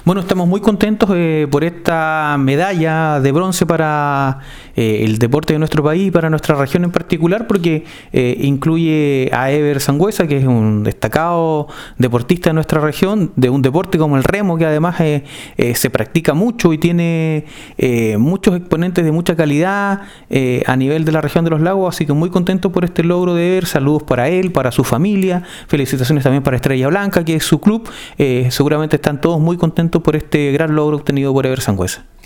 Bueno, estamos muy contentos por esta medalla de bronce para el deporte de nuestro país y para nuestra región en particular, porque incluye a Ever Sangüesa, que es un destacado deportista de nuestra región, de un deporte como el remo, que además se practica mucho y tiene muchos exponentes de mucha calidad a nivel de la región de los lagos, así que muy contentos por este logro de Ever. Saludos para él, para su familia, felicitaciones también para Estrella Blanca, que es su club. Seguramente están todos muy contentos por este gran logro obtenido por Ever Sangüesa.